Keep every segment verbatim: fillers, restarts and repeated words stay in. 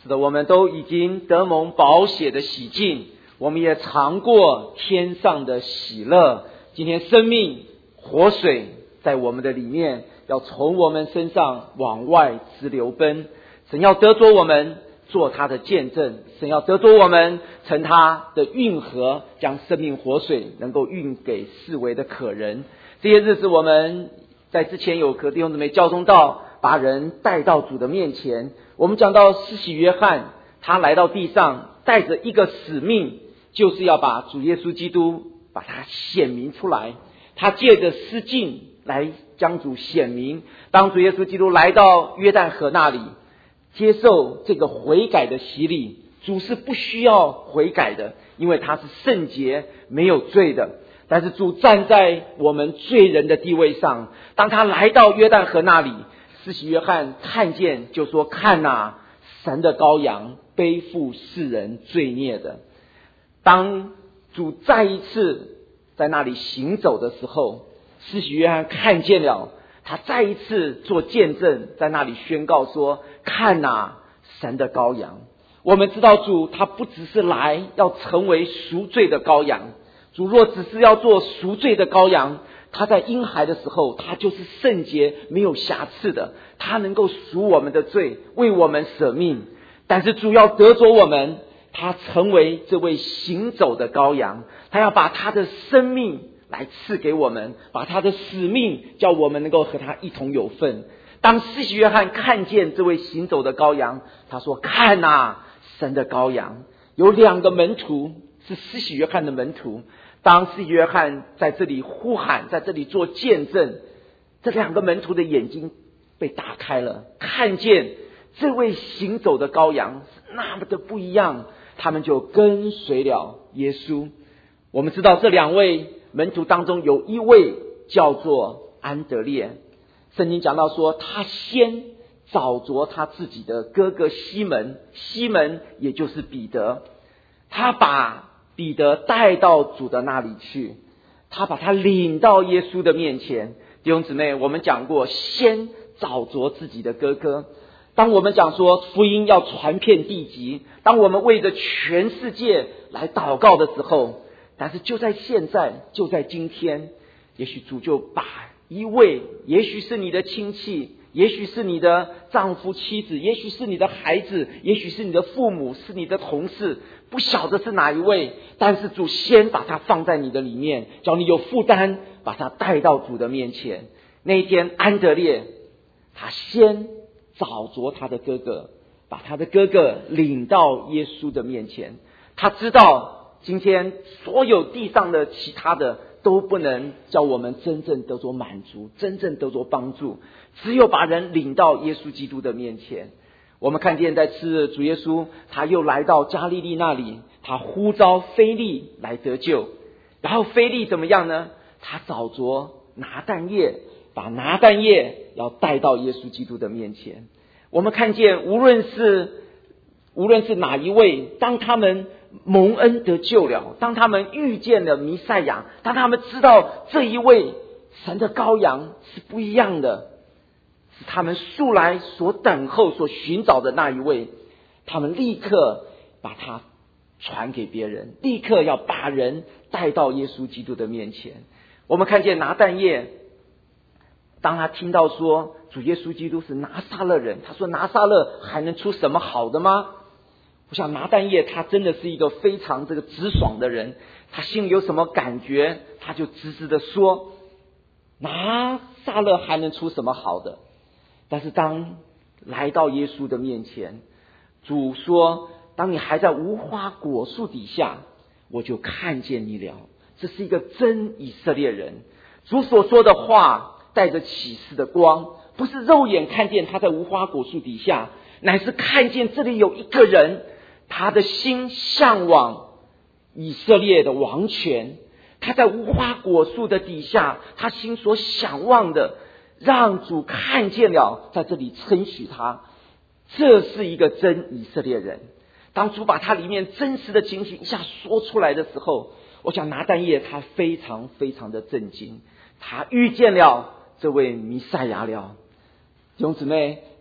是的，我们都已经得蒙宝血的洗净，我们也尝过天上的喜乐。今天生命活水在我们的里面，要从我们身上往外直流奔。神要得着我们做他的见证，神要得着我们成他的运河，将生命活水能够运给四围的可人。这些日子我们在之前有和弟兄姊妹交通到，把人带到主的面前。我们讲到施洗约翰，他来到地上带着一个使命，就是要把主耶稣基督把他显明出来。他借着施浸来将主显明。当主耶稣基督来到约旦河那里，接受这个悔改的洗礼，主是不需要悔改的，因为他是圣洁没有罪的。但是主站在我们罪人的地位上，当他来到约旦河那里，施洗约翰看见就说：看啊，神的羔羊，背负世人罪孽的。当主再一次在那里行走的时候，施洗约翰看见了，他再一次做见证，在那里宣告说：看啊，神的羔羊。我们知道主他不只是来要成为赎罪的羔羊，主若只是要做赎罪的羔羊，他在婴孩的时候他就是圣洁没有瑕疵的，他能够赎我们的罪，为我们舍命。但是主要得着我们，他成为这位行走的羔羊，他要把他的生命来赐给我们，把他的使命叫我们能够和他一同有份。当施洗约翰看见这位行走的羔羊，他说：看啊，神的羔羊。有两个门徒是施洗约翰的门徒，当施洗约翰在这里呼喊，在这里做见证，这两个门徒的眼睛被打开了，看见这位行走的羔羊是那么的不一样，他们就跟随了耶稣。我们知道这两位门徒当中有一位叫做安德烈，圣经讲到说他先找着他自己的哥哥西门，西门也就是彼得，他把彼得带到主的那里去，他把他领到耶稣的面前。弟兄姊妹，我们讲过先找着自己的哥哥。当我们讲说福音要传遍地极，当我们为着全世界来祷告的时候，但是就在现在，就在今天，也许主就把一位，也许是你的亲戚，也许是你的丈夫妻子，也许是你的孩子，也许是你的父母，是你的同事，不晓得是哪一位，但是主先把他放在你的里面，叫你有负担，把他带到主的面前。那一天安德烈他先找着他的哥哥，把他的哥哥领到耶稣的面前。他知道今天所有地上的其他的都不能叫我们真正得着满足，真正得着帮助，只有把人领到耶稣基督的面前。我们看见在次日主耶稣他又来到加利利那里，他呼召腓利来得救。然后腓利怎么样呢？他找着拿但业，把拿但业要带到耶稣基督的面前。我们看见无论是无论是哪一位，当他们蒙恩得救了，当他们遇见了弥赛亚，当他们知道这一位神的羔羊是不一样的，是他们素来所等候所寻找的那一位，他们立刻把他传给别人，立刻要把人带到耶稣基督的面前。我们看见拿但业，当他听到说主耶稣基督是拿撒勒人，他说拿撒勒还能出什么好的吗？我想拿但业他真的是一个非常这个直爽的人，他心里有什么感觉他就直直的说，拿撒勒还能出什么好的？但是当来到耶稣的面前，主说，当你还在无花果树底下，我就看见你了。这是一个真以色列人，主所说的话带着启示的光，不是肉眼看见他在无花果树底下，乃是看见这里有一个人，他的心向往以色列的王权，他在无花果树的底下，他心所想望的让主看见了，在这里称许他，这是一个真以色列人。当主把他里面真实的情形一下说出来的时候，我想拿但业他非常非常的震惊，他遇见了这位弥赛亚了。弟兄姊妹，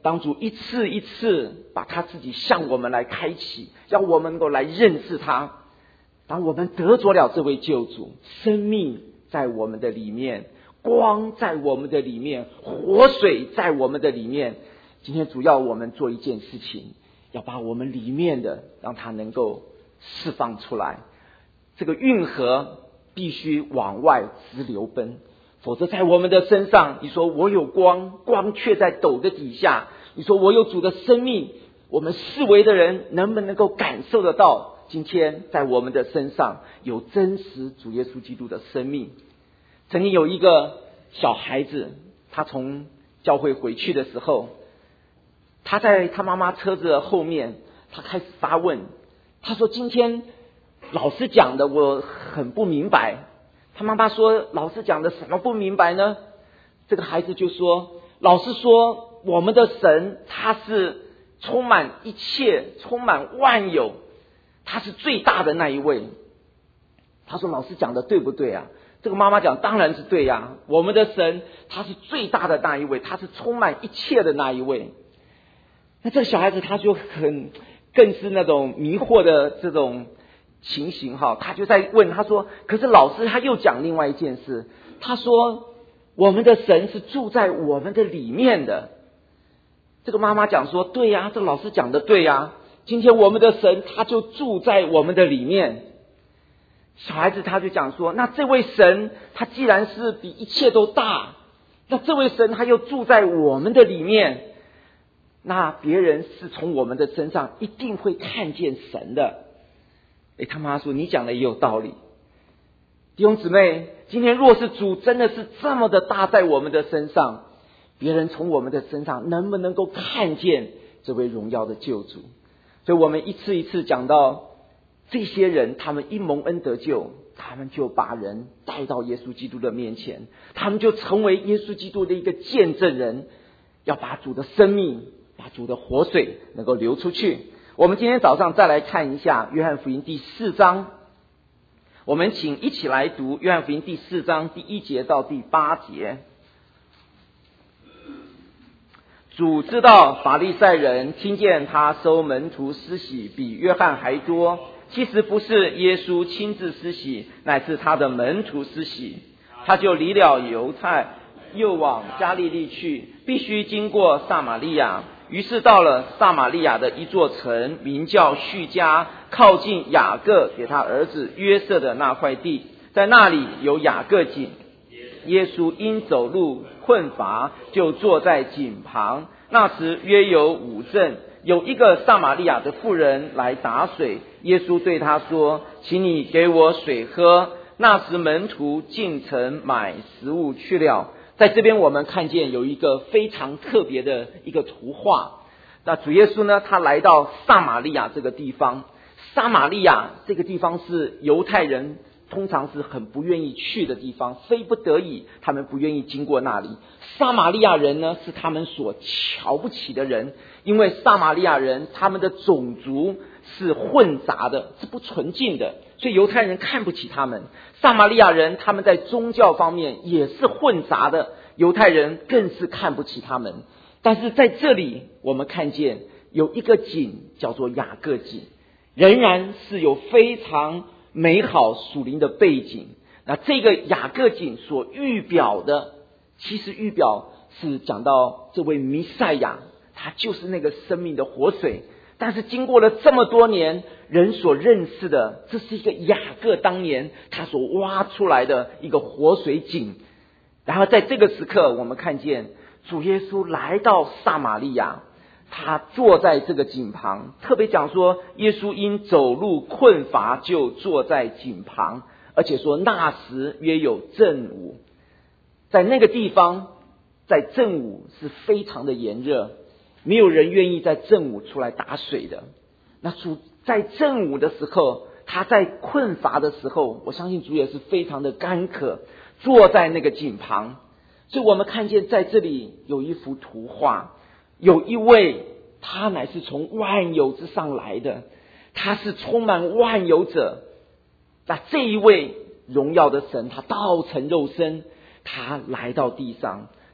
当主一次一次把他自己向我们来开启，要我们能够来认识他。当我们得着了这位救主，生命在我们的里面，光在我们的里面，活水在我们的里面。今天主要我们做一件事情，要把我们里面的让它能够释放出来。这个运河必须往外直流奔，否则在我们的身上，你说我有光，光却在斗的底下，你说我有主的生命，我们四维的人能不能够感受得到今天在我们的身上有真实主耶稣基督的生命？曾经有一个小孩子，他从教会回去的时候，他在他妈妈车子的后面，他开始发问。他说今天老师讲的我很不明白。他妈妈说老师讲的什么不明白呢？这个孩子就说，老师说我们的神他是充满一切，充满万有，他是最大的那一位。他说老师讲的对不对啊？这个妈妈讲当然是对呀、啊，我们的神他是最大的那一位，他是充满一切的那一位。那这个小孩子他就很更是那种迷惑的这种情形哈，他就在问，他说可是老师他又讲另外一件事，他说我们的神是住在我们的里面的。这个妈妈讲说对呀、啊，这个老师讲的对呀、啊，今天我们的神他就住在我们的里面。小孩子他就讲说，那这位神他既然是比一切都大，那这位神他又住在我们的里面，那别人是从我们的身上一定会看见神的。诶，他妈说你讲的也有道理。弟兄姊妹，今天若是主真的是这么的大在我们的身上，别人从我们的身上能不能够看见这位荣耀的救主？所以我们一次一次讲到这些人，他们一蒙恩得救，他们就把人带到耶稣基督的面前，他们就成为耶稣基督的一个见证人，要把主的生命，把主的活水能够流出去。我们今天早上再来看一下约翰福音第四章，我们请一起来读约翰福音第四章第一节到第八节。主知道法利赛人听见他收门徒施洗比约翰还多，其实不是耶稣亲自施洗，乃是他的门徒施洗。他就离了犹太，又往加利利去，必须经过撒玛利亚。于是到了撒玛利亚的一座城，名叫叙加，靠近雅各给他儿子约瑟的那块地，在那里有雅各井。耶稣因走路困乏，就坐在井旁。那时约有午正，有一个撒玛利亚的妇人来打水。耶稣对他说，请你给我水喝。那时门徒进城买食物去了。在这边我们看见有一个非常特别的一个图画。那主耶稣呢，他来到撒玛利亚这个地方。撒玛利亚这个地方是犹太人通常是很不愿意去的地方，非不得已他们不愿意经过那里。撒玛利亚人呢，是他们所瞧不起的人，因为撒玛利亚人他们的种族是混杂的，是不纯净的，所以犹太人看不起他们。撒玛利亚人他们在宗教方面也是混杂的，犹太人更是看不起他们。但是在这里我们看见有一个井叫做雅各井，仍然是有非常美好属灵的背景。那这个雅各井所预表的，其实预表是讲到这位弥赛亚，他就是那个生命的活水。但是经过了这么多年，人所认识的，这是一个雅各当年他所挖出来的一个活水井。然后在这个时刻，我们看见主耶稣来到撒玛利亚，他坐在这个井旁，特别讲说耶稣因走路困乏，就坐在井旁，而且说那时约有正午。在那个地方，在正午是非常的炎热，没有人愿意在正午出来打水的。那主在正午的时候，他在困乏的时候，我相信主也是非常的干渴，坐在那个井旁。所以我们看见在这里有一幅图画，有一位他乃是从万有之上来的，他是充满万有者。那这一位荣耀的神，他道成肉身，他来到地上，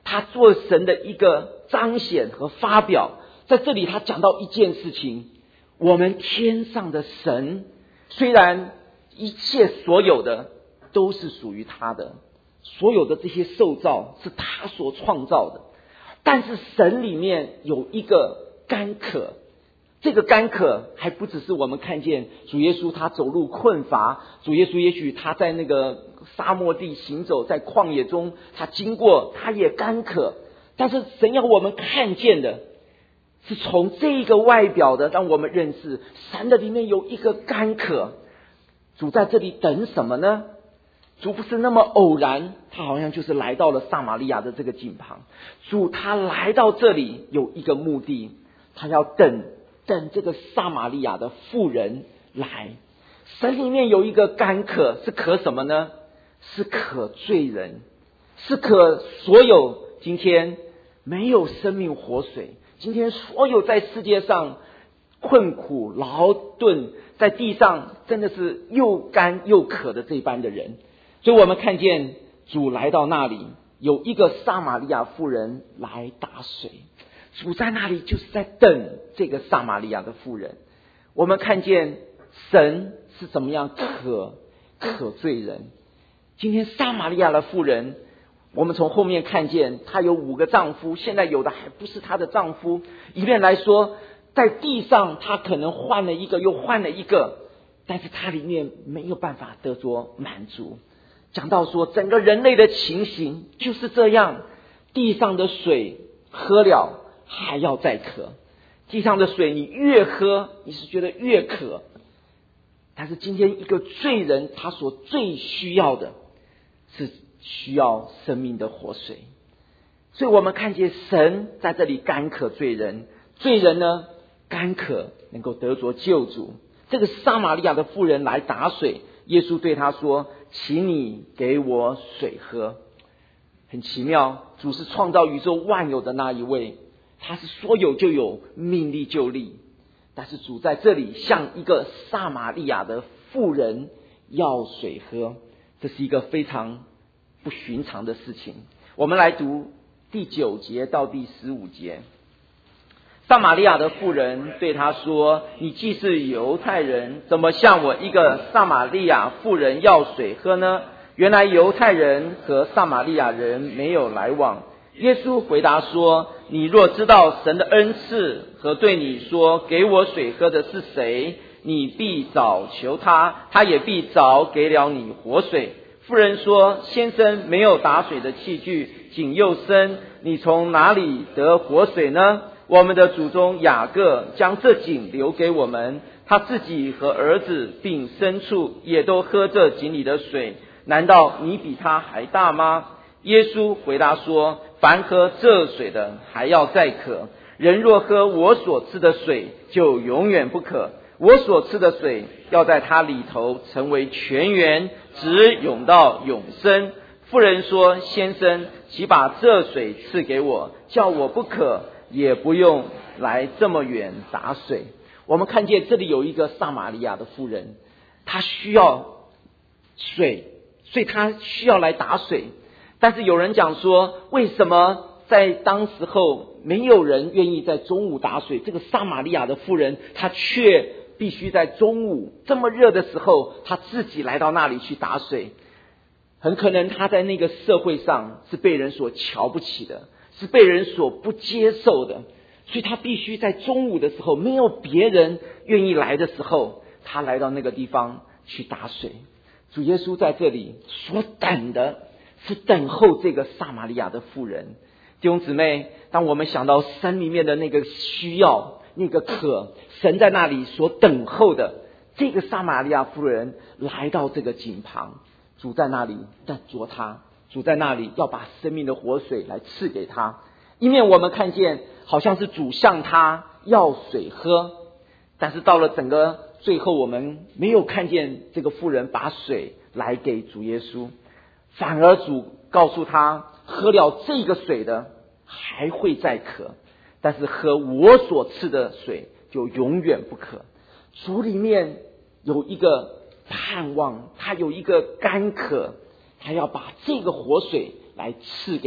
他做神的一个彰显和发表。在这里他讲到一件事情，我们天上的神，虽然一切所有的都是属于他的，所有的这些受造是他所创造的，但是神里面有一个干渴，这个干渴还不只是我们看见主耶稣他走路困乏，主耶稣也许他在那个沙漠地行走，在旷野中他经过，他也干渴，但是神要我们看见的是从这个外表的让我们认识神的里面有一个干渴。主在这里等什么呢？主不是那么偶然，他好像就是来到了撒玛利亚的这个井旁。主他来到这里有一个目的，他要等等这个撒玛利亚的妇人来。神里面有一个干渴，是渴什么呢？是渴罪人，是渴所有今天没有生命活水，今天所有在世界上困苦劳顿，在地上真的是又干又渴的这般的人。所以我们看见主来到那里，有一个撒玛利亚妇人来打水，主在那里就是在等这个撒玛利亚的妇人。我们看见神是怎么样渴渴罪人。今天撒玛利亚的妇人，我们从后面看见她有五个丈夫，现在有的还不是她的丈夫。一面来说，在地上她可能换了一个又换了一个，但是她里面没有办法得着满足。讲到说整个人类的情形就是这样，地上的水喝了还要再渴，地上的水你越喝你是觉得越渴，但是今天一个罪人他所最需要的是需要生命的活水。所以我们看见神在这里干渴罪人，罪人呢干渴能够得着救主。这个撒玛利亚的妇人来打水，耶稣对他说，请你给我水喝。很奇妙，主是创造宇宙万有的那一位，他是说有就有，命立就立。但是主在这里向一个撒玛利亚的妇人要水喝，这是一个非常不寻常的事情。我们来读第九节到第十五节。撒玛利亚的妇人对他说，你既是犹太人，怎么向我一个撒玛利亚妇人要水喝呢？原来犹太人和撒玛利亚人没有来往。耶稣回答说，你若知道神的恩赐和对你说给我水喝的是谁，你必早求他，他也必早给了你活水。妇人说，先生没有打水的器具，井又深，你从哪里得活水呢？我们的祖宗雅各将这井留给我们，他自己和儿子并牲畜也都喝这井里的水，难道你比他还大吗？耶稣回答说，凡喝这水的还要再渴，人若喝我所赐的水，就永远不渴。我所赐的水要在他里头成为泉源，直涌到永生。妇人说，先生，岂把这水赐给我，叫我不渴，也不用来这么远打水。我们看见这里有一个撒玛利亚的妇人，她需要水，所以她需要来打水。但是有人讲说，为什么在当时候没有人愿意在中午打水，这个撒玛利亚的妇人她却必须在中午这么热的时候，她自己来到那里去打水。很可能她在那个社会上是被人所瞧不起的，是被人所不接受的，所以她必须在中午的时候，没有别人愿意来的时候，她来到那个地方去打水。主耶稣在这里所等的是等候这个撒玛利亚的妇人。弟兄姊妹，当我们想到神里面的那个需要，那个渴，神在那里所等候的这个撒玛利亚妇人来到这个井旁，主在那里等着他，主在那里要把生命的活水来赐给他。一面我们看见好像是主向他要水喝，但是到了整个最后，我们没有看见这个妇人把水来给主耶稣，反而主告诉他，喝了这个水的还会再渴，但是喝我所赐的水就永远不渴。主里面有一个盼望，他有一个干渴，他要把这个活水来赐给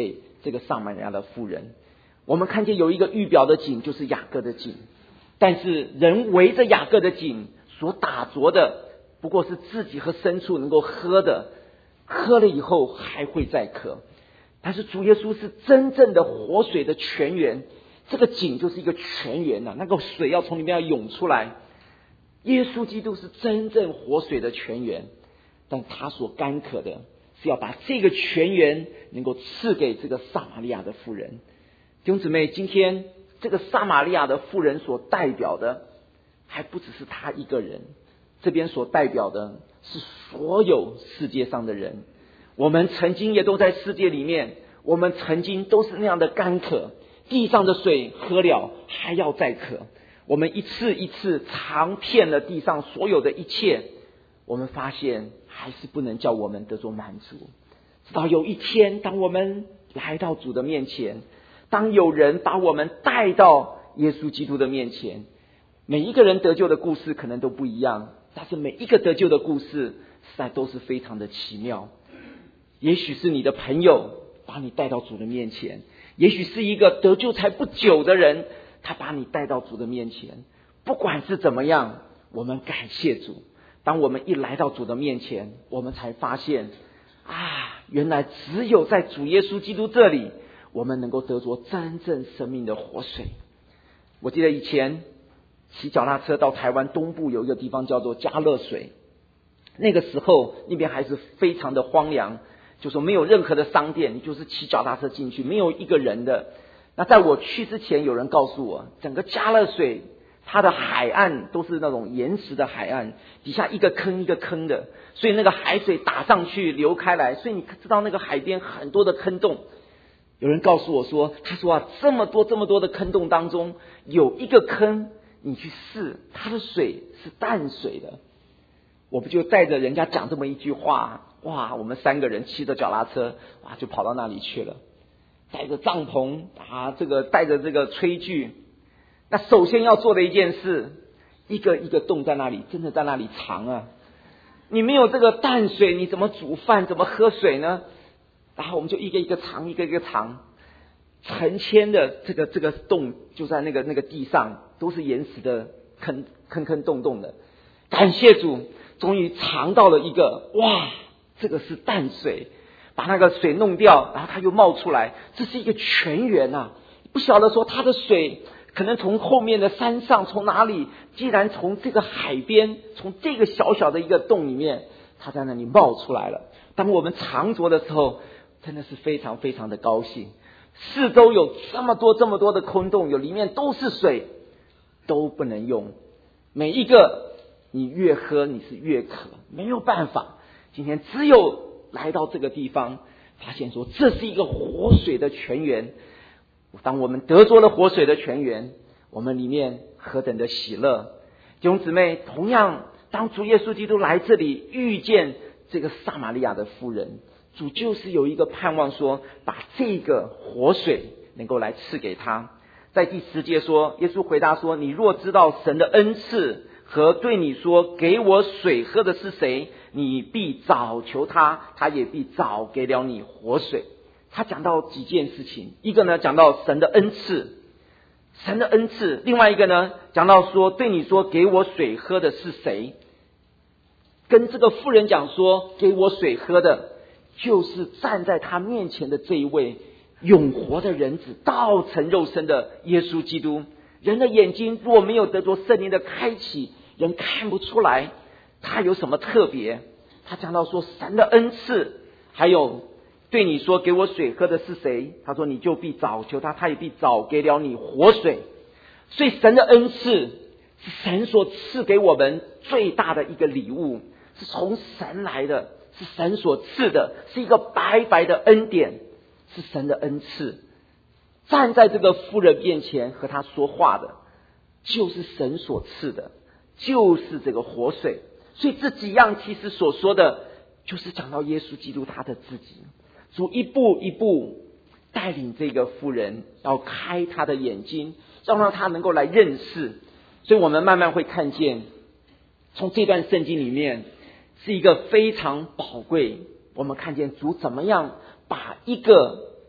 这个撒玛利亚的妇人。我们看见有一个预表的井，就是雅各的井，但是人围着雅各的井所打着的，不过是自己和牲畜能够喝的，喝了以后还会再渴。但是主耶稣是真正的活水的泉源，这个井就是一个泉源啊，那个水要从里面要涌出来。耶稣基督是真正活水的泉源，但他所干渴的是要把这个泉源能够赐给这个撒玛利亚的妇人。弟兄姊妹，今天这个撒玛利亚的妇人所代表的还不只是他一个人，这边所代表的是所有世界上的人。我们曾经也都在世界里面，我们曾经都是那样的干渴，地上的水喝了还要再渴，我们一次一次尝遍了地上所有的一切，我们发现还是不能叫我们得着满足。直到有一天，当我们来到主的面前，当有人把我们带到耶稣基督的面前，每一个人得救的故事可能都不一样，但是每一个得救的故事实在都是非常的奇妙。也许是你的朋友把你带到主的面前，也许是一个得救才不久的人，他把你带到主的面前。不管是怎么样，我们感谢主。当我们一来到主的面前，我们才发现啊，原来只有在主耶稣基督这里，我们能够得着真正生命的活水。我记得以前骑脚踏车到台湾东部有一个地方叫做嘉乐水，那个时候那边还是非常的荒凉，就说没有任何的商店，你就是骑脚踏车进去，没有一个人的。那在我去之前，有人告诉我，整个嘉乐水它的海岸都是那种岩石的海岸，底下一个坑一个坑的，所以那个海水打上去流开来，所以你知道那个海边很多的坑洞。有人告诉我说，他说啊，这么多这么多的坑洞当中，有一个坑你去试，它的水是淡水的。我不就带着人家讲这么一句话，哇，我们三个人骑着脚踏车，哇，就跑到那里去了，带着帐篷啊，这个带着这个炊具。那首先要做的一件事，一个一个洞在那里，真的在那里藏啊。你没有这个淡水，你怎么煮饭，怎么喝水呢？然后我们就一个一个藏，一个一个藏，成千的这个这个洞就在那个那个地上，都是岩石的坑坑坑洞洞的。感谢主，终于尝到了一个，哇，这个是淡水，把那个水弄掉，然后它又冒出来，这是一个泉源啊！不晓得说它的水可能从后面的山上，从哪里，既然从这个海边，从这个小小的一个洞里面，它在那里冒出来了。当我们尝着的时候，真的是非常非常的高兴。四周有这么多这么多的空洞，有里面都是水，都不能用，每一个你越喝你是越渴，没有办法。今天只有来到这个地方，发现说这是一个活水的泉源。当我们得着了活水的泉源，我们里面何等的喜乐。弟兄姊妹，同样当主耶稣基督来这里遇见这个撒玛利亚的妇人，主就是有一个盼望说，把这个活水能够来赐给他。在第十节说，耶稣回答说，你若知道神的恩赐和对你说给我水喝的是谁，你必早求他，他也必早给了你活水。他讲到几件事情，一个呢讲到神的恩赐，神的恩赐；另外一个呢讲到说对你说给我水喝的是谁，跟这个妇人讲说给我水喝的就是站在他面前的这一位永活的人子，道成肉身的耶稣基督。人的眼睛若没有得着圣灵的开启，人看不出来他有什么特别。他讲到说神的恩赐，还有对你说给我水喝的是谁，他说你就必早求他，他也必早给了你活水。所以神的恩赐是神所赐给我们最大的一个礼物，是从神来的，是神所赐的，是一个白白的恩典，是神的恩赐。站在这个妇人面前和他说话的就是神所赐的，就是这个活水。所以这几样其实所说的就是讲到耶稣基督他的自己。主一步一步带领这个妇人，要开他的眼睛，要让他能够来认识。所以我们慢慢会看见，从这段圣经里面是一个非常宝贵，我们看见主怎么样把一个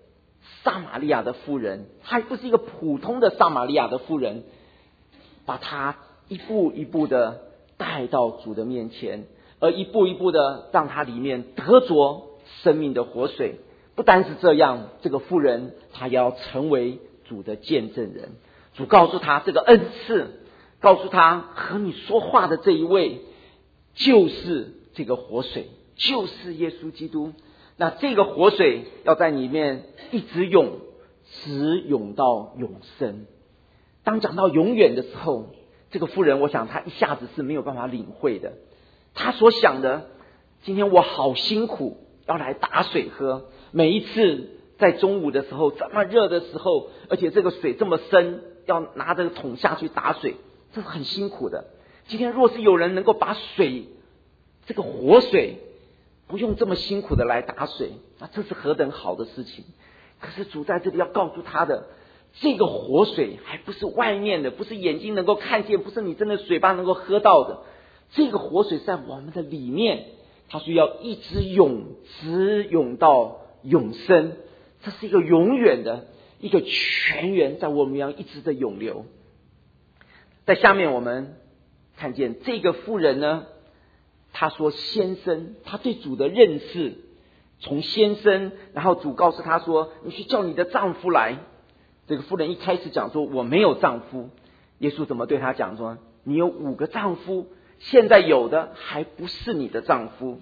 撒玛利亚的妇人，她不是一个普通的撒玛利亚的妇人，把她一步一步的带到主的面前，而一步一步的让她里面得着生命的活水。不单是这样，这个妇人她也要成为主的见证人。主告诉她这个恩赐，告诉她和你说话的这一位就是这个活水，就是耶稣基督。那这个活水要在里面一直涌，直涌到永生。当讲到永远的时候，这个妇人我想她一下子是没有办法领会的。她所想的，今天我好辛苦要来打水喝，每一次在中午的时候这么热的时候，而且这个水这么深，要拿着桶下去打水，这是很辛苦的。今天若是有人能够把水，这个活水不用这么辛苦的来打水，那这是何等好的事情。可是主在这里要告诉他的，这个活水还不是外面的，不是眼睛能够看见，不是你真的嘴巴能够喝到的，这个活水在我们的里面，它需要一直涌，直涌到永生。这是一个永远的一个泉源，在我们要一直的涌流。在下面我们看见这个妇人呢，她说先生，她对主的认识从先生，然后主告诉她说你去叫你的丈夫来。这个妇人一开始讲说我没有丈夫，耶稣怎么对她讲说你有五个丈夫，现在有的还不是你的丈夫，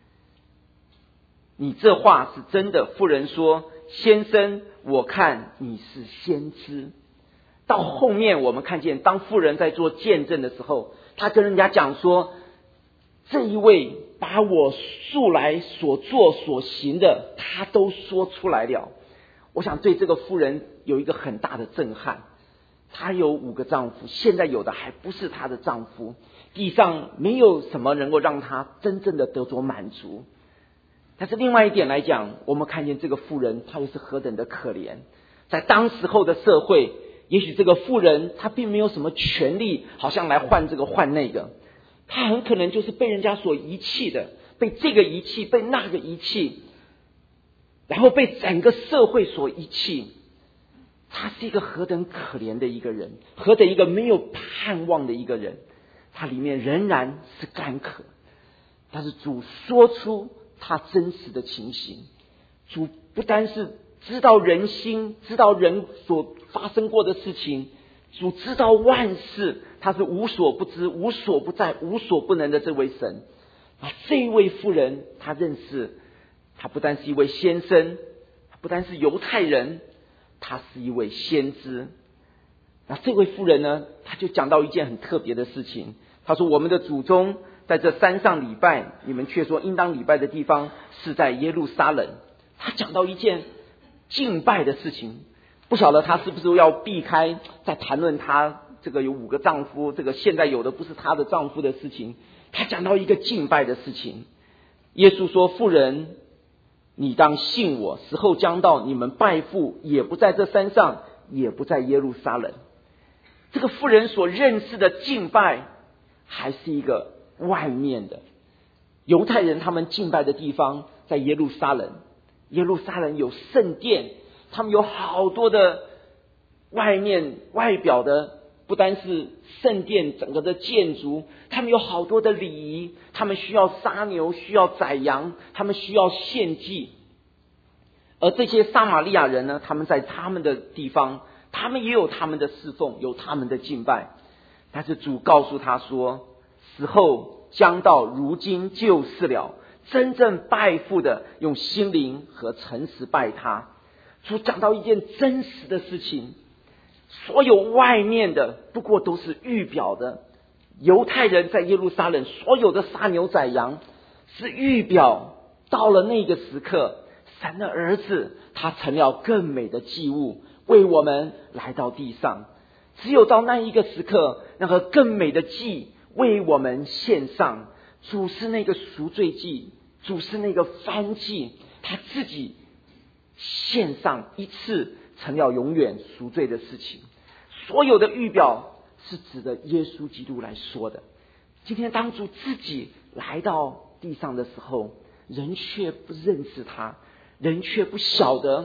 你这话是真的。妇人说先生，我看你是先知。到后面我们看见当妇人在做见证的时候，她跟人家讲说这一位把我素来所做所行的他都说出来了。我想对这个妇人有一个很大的震撼。她有五个丈夫，现在有的还不是她的丈夫，地上没有什么能够让她真正的得着满足。但是另外一点来讲，我们看见这个妇人她又是何等的可怜。在当时候的社会，也许这个妇人她并没有什么权利好像来换这个换那个，她很可能就是被人家所遗弃的，被这个遗弃，被那个遗弃，然后被整个社会所遗弃。她是一个何等可怜的一个人，何等一个没有盼望的一个人。她里面仍然是干渴，但是主说出他真实的情形。主不单是知道人心，知道人所发生过的事情，主知道万事，他是无所不知、无所不在、无所不能的这位神。啊，这一位妇人，他认识，他不单是一位先生，他不单是犹太人，他是一位先知。那这位妇人呢，他就讲到一件很特别的事情。他说我们的祖宗在这山上礼拜，你们却说应当礼拜的地方是在耶路撒冷。他讲到一件敬拜的事情，不晓得他是不是要避开在谈论他这个有五个丈夫，这个现在有的不是他的丈夫的事情。他讲到一个敬拜的事情。耶稣说妇人，你当信我，时候将到，你们拜父也不在这山上，也不在耶路撒冷。这个妇人所认识的敬拜还是一个外面的。犹太人他们敬拜的地方在耶路撒冷，耶路撒冷有圣殿，他们有好多的外面外表的，不单是圣殿整个的建筑，他们有好多的礼仪，他们需要杀牛，需要宰羊，他们需要献祭。而这些撒玛利亚人呢，他们在他们的地方，他们也有他们的侍奉，有他们的敬拜。但是主告诉他说，时候将到，如今就是了，真正拜父的用心灵和诚实拜他。主讲到一件真实的事情，所有外面的不过都是预表的。犹太人在耶路撒冷所有的杀牛宰羊是预表，到了那个时刻，神的儿子他成了更美的祭物，为我们来到地上。只有到那一个时刻，那个更美的祭为我们献上。主是那个赎罪祭，主是那个燔祭，他自己献上一次，成了永远赎罪的事情。所有的预表是指的耶稣基督来说的。今天当主自己来到地上的时候，人却不认识他，人却不晓得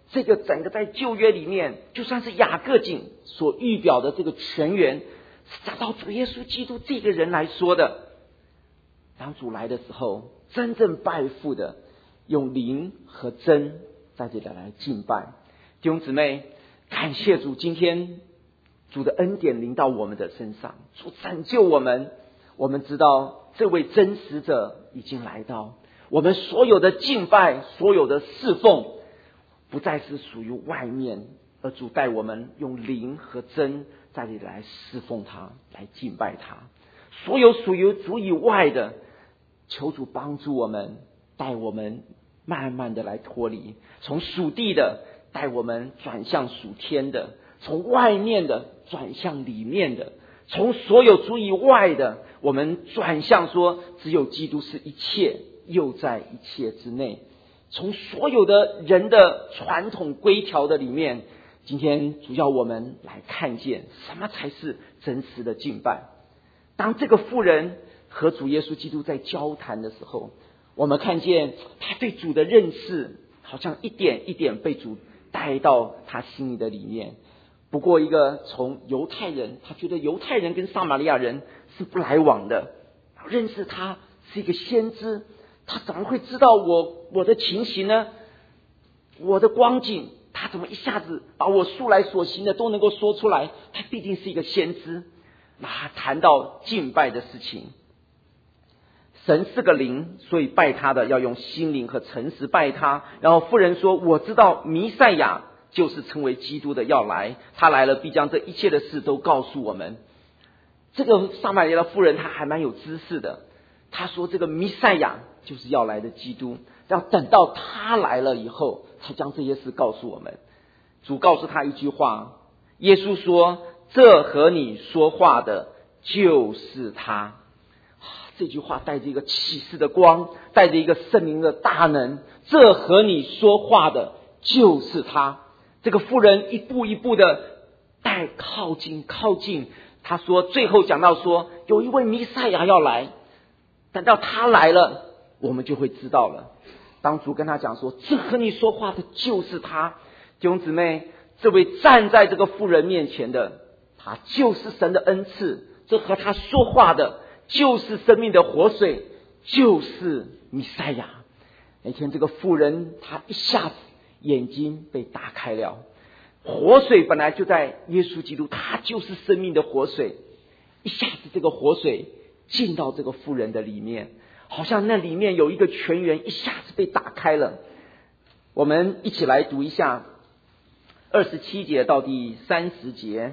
这个整个在旧约里面，就算是雅各井所预表的这个泉源，是讲到主耶稣基督这个人来说的。当主来的时候，真正拜父的用灵和真在这里来敬拜。弟兄姊妹，感谢主，今天主的恩典临到我们的身上，主拯救我们。我们知道这位真实者已经来到，我们所有的敬拜，所有的侍奉，不再是属于外面，而主带我们用灵和真在这里来侍奉他，来敬拜他。所有属于主以外的，求主帮助我们，带我们慢慢的来脱离，从属地的带我们转向属天的，从外面的转向里面的，从所有主以外的，我们转向说只有基督是一切，又在一切之内。从所有的人的传统规条的里面，今天主要我们来看见什么才是真实的敬拜。当这个妇人和主耶稣基督在交谈的时候，我们看见他对主的认识好像一点一点被主带到他心里的里面。不过一个从犹太人，他觉得犹太人跟撒玛利亚人是不来往的，认识他是一个先知，他怎么会知道我我的情形呢？我的光景，他怎么一下子把我素来所行的都能够说出来？他必定是一个先知。那他谈到敬拜的事情，神是个灵，所以拜他的要用心灵和诚实拜他。然后妇人说，我知道弥赛亚就是称为基督的要来，他来了必将这一切的事都告诉我们。这个撒玛利亚的妇人她还蛮有知识的，她说这个弥赛亚就是要来的基督，要等到他来了以后才将这些事告诉我们。主告诉他一句话，耶稣说，这和你说话的就是他。这句话带着一个启示的光，带着一个圣灵的大能，这和你说话的就是他。这个妇人一步一步的带靠近靠近，他说最后讲到说有一位弥赛亚要来，等到他来了我们就会知道了。当主跟他讲说这和你说话的就是他，弟兄姊妹，这位站在这个妇人面前的，他就是神的恩赐，这和他说话的就是生命的活水，就是弥赛亚。那天这个妇人她一下子眼睛被打开了，活水本来就在耶稣基督，他就是生命的活水，一下子这个活水进到这个妇人的里面，好像那里面有一个泉源一下子被打开了。我们一起来读一下二十七节到第三十节。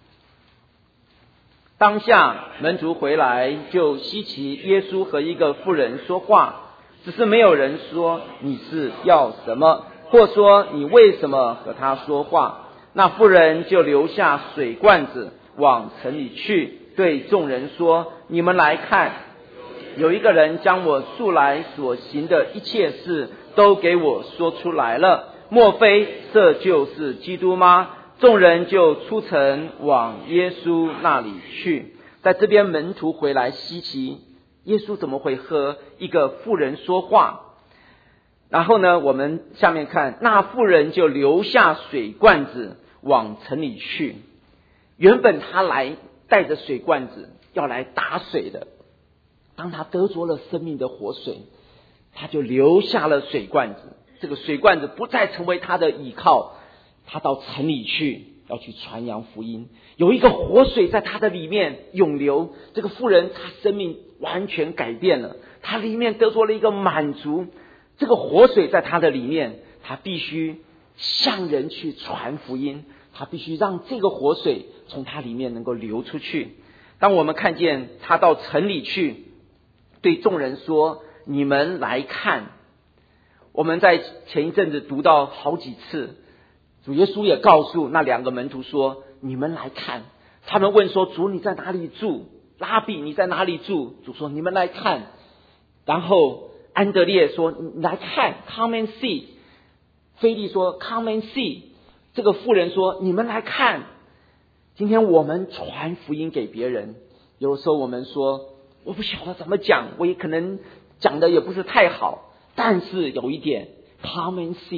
当下门徒回来，就稀奇耶稣和一个妇人说话，只是没有人说你是要什么，或说你为什么和他说话。那妇人就留下水罐子往城里去，对众人说，你们来看，有一个人将我素来所行的一切事都给我说出来了，莫非这就是基督吗？众人就出城往耶稣那里去。在这边门徒回来稀奇，耶稣怎么会和一个妇人说话？然后呢，我们下面看，那妇人就留下水罐子往城里去。原本他来带着水罐子要来打水的，当他得着了生命的活水，他就留下了水罐子。这个水罐子不再成为他的依靠，他到城里去要去传扬福音，有一个活水在他的里面涌流。这个妇人她生命完全改变了，她里面得着了一个满足，这个活水在他的里面，他必须向人去传福音，他必须让这个活水从他里面能够流出去。当我们看见他到城里去，对众人说，你们来看。我们在前一阵子读到好几次，主耶稣也告诉那两个门徒说，你们来看。他们问说，主你在哪里住？拉比你在哪里住？主说，你们来看。然后安德烈说，你来看 come and see。 腓力说 come and see。 这个妇人说，你们来看。今天我们传福音给别人，有时候我们说我不晓得怎么讲，我也可能讲的也不是太好，但是有一点 come and see， 你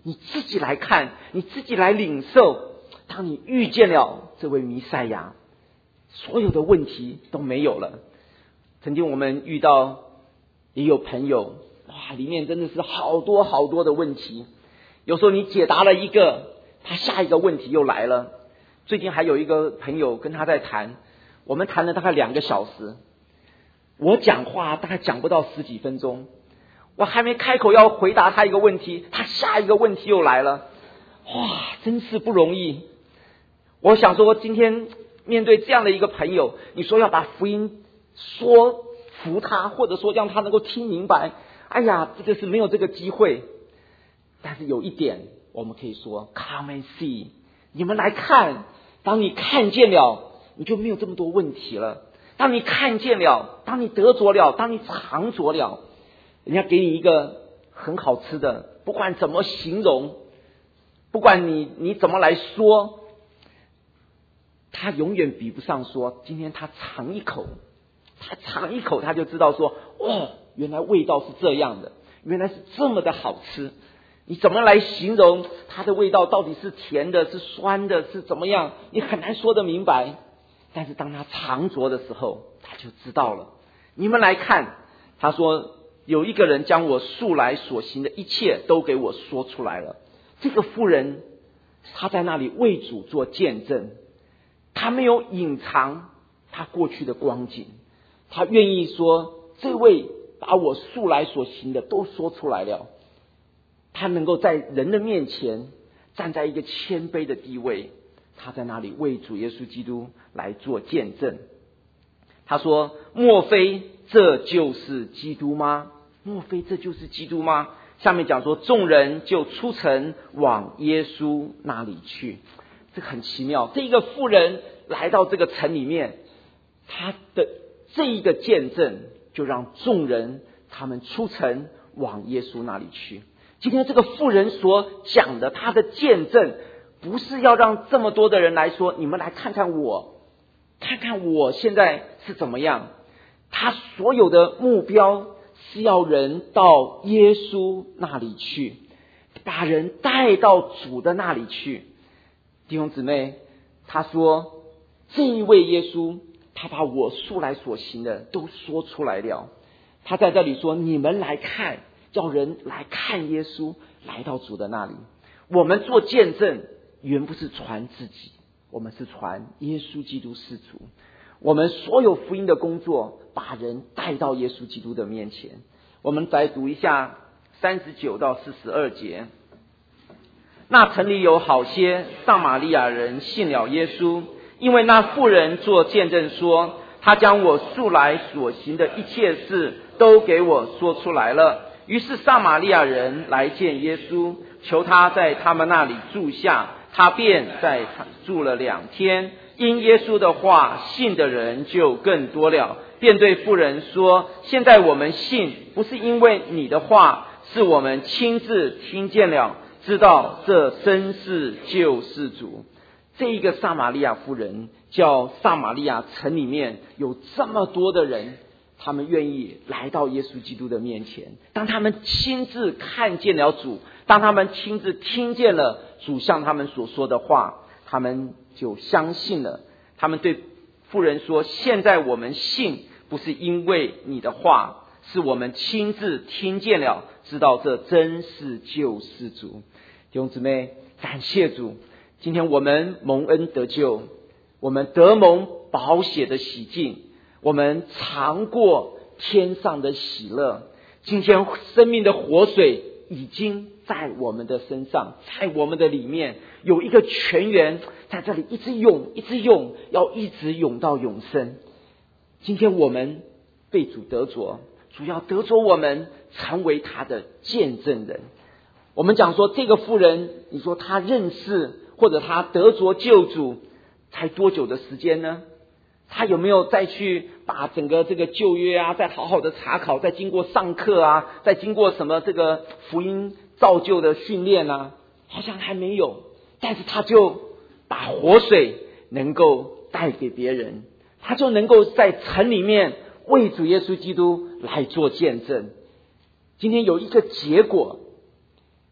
你自己来看，你自己来领受。当你遇见了这位弥赛亚，所有的问题都没有了。曾经我们遇到也有朋友，哇，里面真的是好多好多的问题。有时候你解答了一个，他下一个问题又来了。最近还有一个朋友跟他在谈，我们谈了大概两个小时，我讲话大概讲不到十几分钟，我还没开口要回答他一个问题，他下一个问题又来了。哇，真是不容易。我想说，今天面对这样的一个朋友，你说要把福音说服他，或者说让他能够听明白，哎呀，这个是没有这个机会。但是有一点我们可以说 Come and see， 你们来看，当你看见了，你就没有这么多问题了。当你看见了，当你得着了，当你尝着了，人家给你一个很好吃的，不管怎么形容，不管你你怎么来说，他永远比不上说今天他尝一口，他尝一口他就知道说，哦，原来味道是这样的，原来是这么的好吃。你怎么来形容它的味道到底是甜的，是酸的，是怎么样，你很难说得明白。但是当他尝着的时候，他就知道了。你们来看，他说有一个人将我素来所行的一切都给我说出来了。这个妇人他在那里为主做见证，他没有隐藏他过去的光景，他愿意说这位把我素来所行的都说出来了。他能够在人的面前站在一个谦卑的地位，他在那里为主耶稣基督来做见证。他说，莫非这就是基督吗？莫非这就是基督吗？下面讲说，众人就出城往耶稣那里去。这很奇妙，这一个妇人来到这个城里面，他的这一个见证就让众人他们出城往耶稣那里去。今天这个妇人所讲的她的见证，不是要让这么多的人来说，你们来看看我，看看我现在是怎么样。他所有的目标是要人到耶稣那里去，把人带到主的那里去。弟兄姊妹，他说这一位耶稣，他把我素来所行的都说出来了。他在这里说，你们来看，叫人来看耶稣，来到主的那里。我们做见证原不是传自己，我们是传耶稣基督是主。我们所有福音的工作，把人带到耶稣基督的面前。我们再读一下三十九到四十二节。那城里有好些撒玛利亚人信了耶稣，因为那妇人做见证说，他将我素来所行的一切事都给我说出来了。于是撒玛利亚人来见耶稣，求他在他们那里住下，他便在住了两天。因耶稣的话，信的人就更多了，便对妇人说，现在我们信，不是因为你的话，是我们亲自听见了，知道这真是救世主。这一个撒玛利亚妇人，叫撒玛利亚城里面有这么多的人，他们愿意来到耶稣基督的面前。当他们亲自看见了主，当他们亲自听见了主向他们所说的话，他们就相信了。他们对妇人说，现在我们信，不是因为你的话，是我们亲自听见了，知道这真是救世主。弟兄姊妹，感谢主，今天我们蒙恩得救，我们得蒙宝血的洗净，我们尝过天上的喜乐。今天生命的活水已经在我们的身上，在我们的里面有一个泉源，在这里一直涌一直涌，要一直涌到永生。今天我们被主得着，主要得着我们成为他的见证人。我们讲说这个妇人，你说他认识或者他得着救主才多久的时间呢？他有没有再去把整个这个旧约啊再好好的查考，再经过上课啊，再经过什么这个福音造就的训练啊？好像还没有。但是他就把活水能够带给别人，他就能够在城里面为主耶稣基督来做见证。今天有一个结果，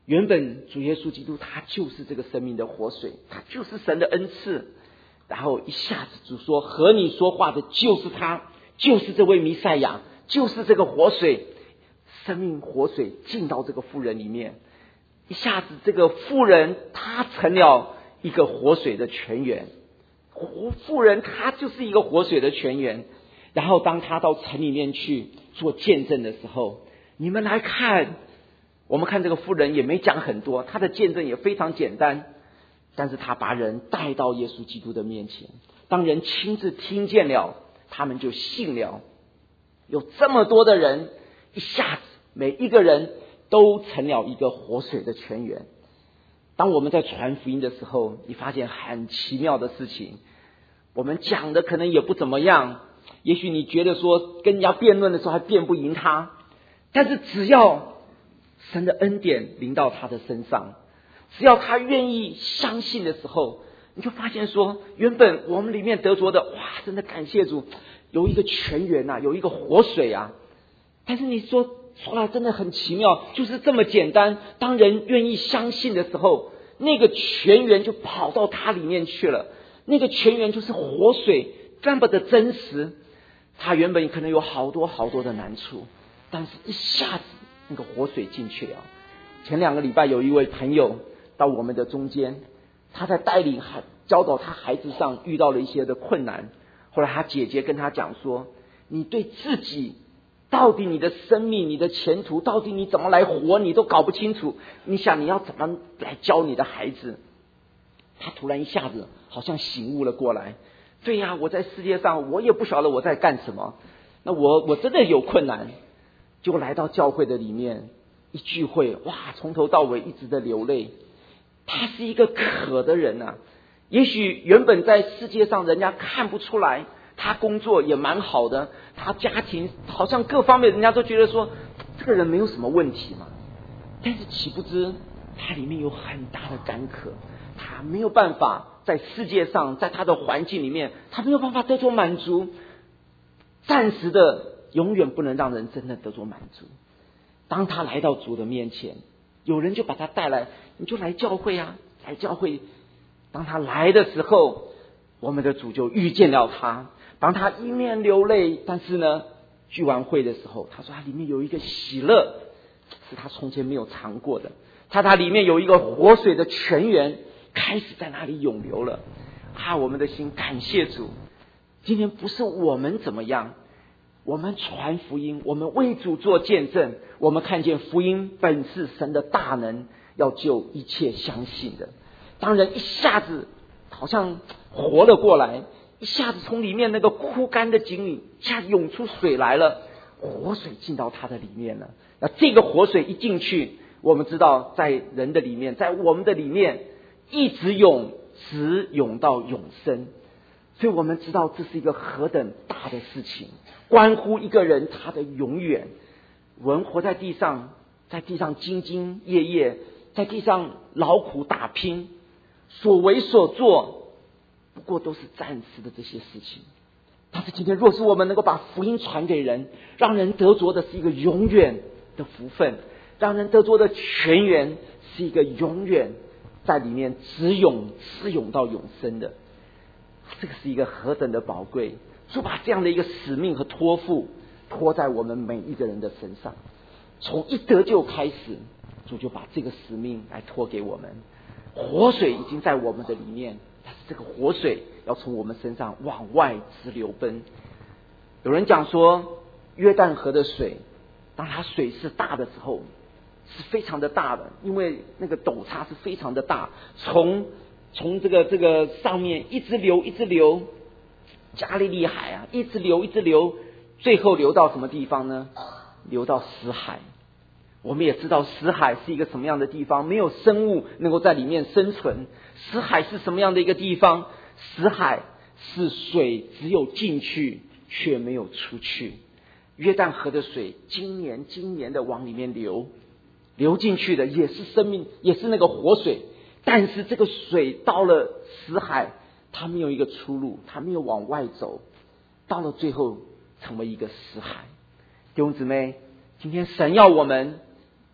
原本主耶稣基督他就是这个生命的活水，他就是神的恩赐。然后一下子主说，和你说话的就是他，就是这位弥赛亚，就是这个活水，生命活水进到这个妇人里面。一下子这个妇人她成了一个活水的泉源，活妇人她就是一个活水的泉源。然后当她到城里面去做见证的时候，你们来看，我们看这个妇人也没讲很多，她的见证也非常简单，但是她把人带到耶稣基督的面前，当人亲自听见了，他们就信了。有这么多的人，一下子每一个人都成了一个活水的泉源。当我们在传福音的时候，你发现很奇妙的事情，我们讲的可能也不怎么样，也许你觉得说跟人家辩论的时候还辩不赢他，但是只要神的恩典临到他的身上，只要他愿意相信的时候，你就发现说，原本我们里面得着的，哇，真的感谢主，有一个泉源啊，有一个活水啊。但是你说说来真的很奇妙，就是这么简单，当人愿意相信的时候，那个泉源就跑到他里面去了。那个泉源就是活水，这么的真实。他原本可能有好多好多的难处，但是一下子那个活水进去了。前两个礼拜有一位朋友到我们的中间，他在带领孩教导他孩子上遇到了一些的困难。后来他姐姐跟他讲说，你对自己到底你的生命你的前途到底你怎么来活你都搞不清楚，你想你要怎么来教你的孩子？他突然一下子好像醒悟了过来，对呀、啊，我在世界上我也不晓得我在干什么，那我我真的有困难。就来到教会的里面一聚会，哇，从头到尾一直在流泪。他是一个渴的人啊，也许原本在世界上人家看不出来，他工作也蛮好的，他家庭好像各方面人家都觉得说这个人没有什么问题嘛，但是岂不知他里面有很大的干渴，他没有办法在世界上，在他的环境里面，他没有办法得着满足，暂时的永远不能让人真的得着满足。当他来到主的面前，有人就把他带来，你就来教会啊，来教会。当他来的时候，我们的主就遇见了他。当他一面流泪，但是呢，聚完会的时候，他说他里面有一个喜乐，是他从前没有尝过的。他他里面有一个活水的泉源，开始在那里涌流了。啊，我们的心感谢主。今天不是我们怎么样，我们传福音，我们为主做见证，我们看见福音本是神的大能，要救一切相信的。当人一下子好像活了过来，一下子从里面那个枯干的井里一下子涌出水来了，活水进到他的里面了。那这个活水一进去，我们知道在人的里面，在我们的里面一直涌，直涌到永生。所以我们知道这是一个何等大的事情，关乎一个人他的永远。我们活在地上，在地上兢兢业业，在地上劳苦打拼，所为所做不过都是暂时的这些事情。但是今天若是我们能够把福音传给人，让人得着的是一个永远的福分，让人得着的泉源是一个永远在里面直涌直涌到永生的，这个是一个何等的宝贵。主把这样的一个使命和托付托在我们每一个人的身上，从一得救开始，主就把这个使命来托给我们。活水已经在我们的里面，但是这个活水要从我们身上往外直流奔。有人讲说，约旦河的水，当它水是大的时候，是非常的大的，因为那个陡差是非常的大，从从这个这个上面一直流一直流，加利利海啊，一直流一直流，最后流到什么地方呢？流到死海。我们也知道死海是一个什么样的地方，没有生物能够在里面生存。死海是什么样的一个地方？死海是水只有进去却没有出去。约旦河的水今年今年的往里面流，流进去的也是生命，也是那个活水，但是这个水到了死海，它没有一个出路，它没有往外走，到了最后成为一个死海。弟兄姊妹，今天神要我们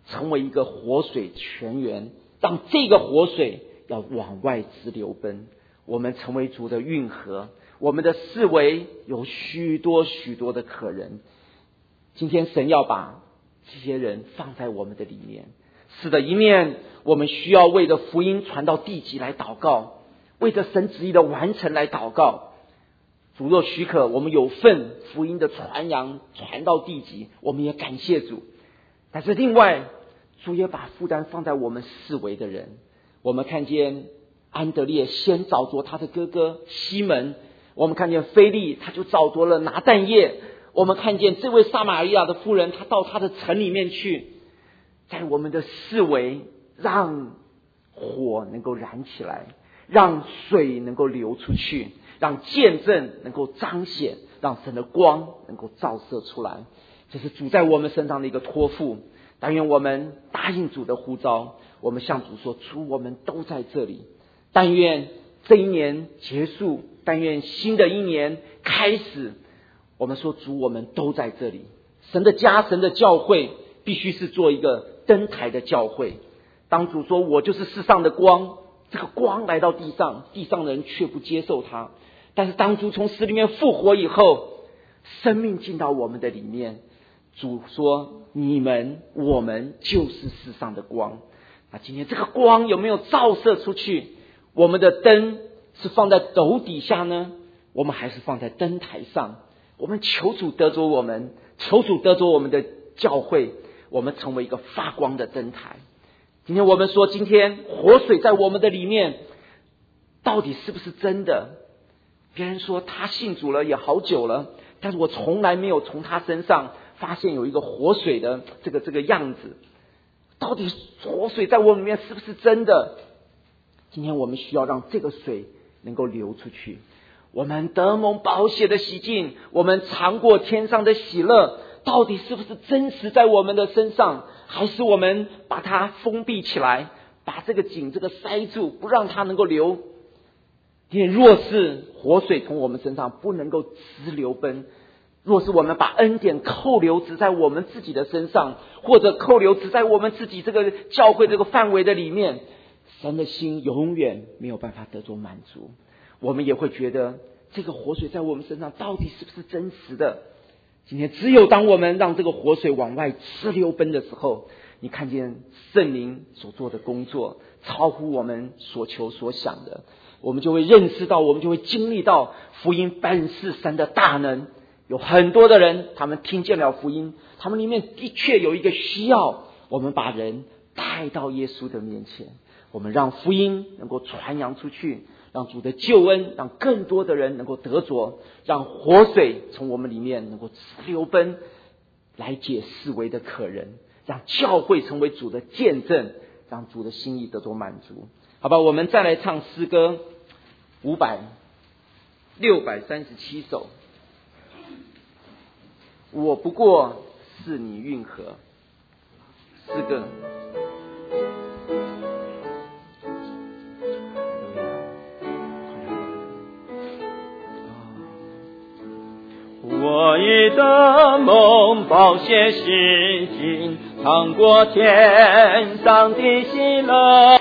成为一个活水泉源，让这个活水要往外直流奔。我们成为主的运河，我们的四围有许多许多的可人。今天神要把这些人放在我们的里面。是的，一面我们需要为着福音传到地极来祷告，为着神旨意的完成来祷告。主若许可，我们有份福音的传扬传到地极，我们也感谢主。但是另外，主也把负担放在我们四围的人。我们看见安德烈先找着他的哥哥西门，我们看见腓利他就找着了拿但业，我们看见这位撒玛利亚的妇人，她到他的城里面去，在我们的四围让火能够燃起来，让水能够流出去，让见证能够彰显，让神的光能够照射出来。这是主在我们身上的一个托付。但愿我们答应主的呼召，我们向主说，主，我们都在这里。但愿这一年结束，但愿新的一年开始，我们说，主，我们都在这里。神的家，神的教会必须是做一个灯台的教会。当主说我就是世上的光，这个光来到地上，地上的人却不接受它。但是当主从死里面复活以后，生命进到我们的里面，主说你们我们就是世上的光。那今天这个光有没有照射出去？我们的灯是放在斗底下呢，我们还是放在灯台上？我们求主得着我们，求主得着我们的教会，我们成为一个发光的灯台。今天我们说，今天活水在我们的里面，到底是不是真的？别人说他信主了也好久了，但是我从来没有从他身上发现有一个活水的这个这个样子。到底活水在我们里面是不是真的？今天我们需要让这个水能够流出去。我们得蒙宝血的洗净，我们尝过天上的喜乐，到底是不是真实在我们的身上？还是我们把它封闭起来，把这个井这个塞住，不让它能够流？因为若是活水从我们身上不能够直流奔，若是我们把恩典扣留只在我们自己的身上，或者扣留只在我们自己这个教会这个范围的里面，神的心永远没有办法得着满足。我们也会觉得这个活水在我们身上到底是不是真实的？今天只有当我们让这个活水往外直流奔的时候，你看见圣灵所做的工作超乎我们所求所想的，我们就会认识到，我们就会经历到福音本是神的大能。有很多的人，他们听见了福音，他们里面的确有一个需要，我们把人带到耶稣的面前，我们让福音能够传扬出去，让主的救恩让更多的人能够得着，让活水从我们里面能够流奔，来解四围的渴人，让教会成为主的见证，让主的心意得着满足。好吧，我们再来唱诗歌五百六百三十七首。我不过是你运河。四个我已得蒙宝血洗净，尝过天上的喜乐。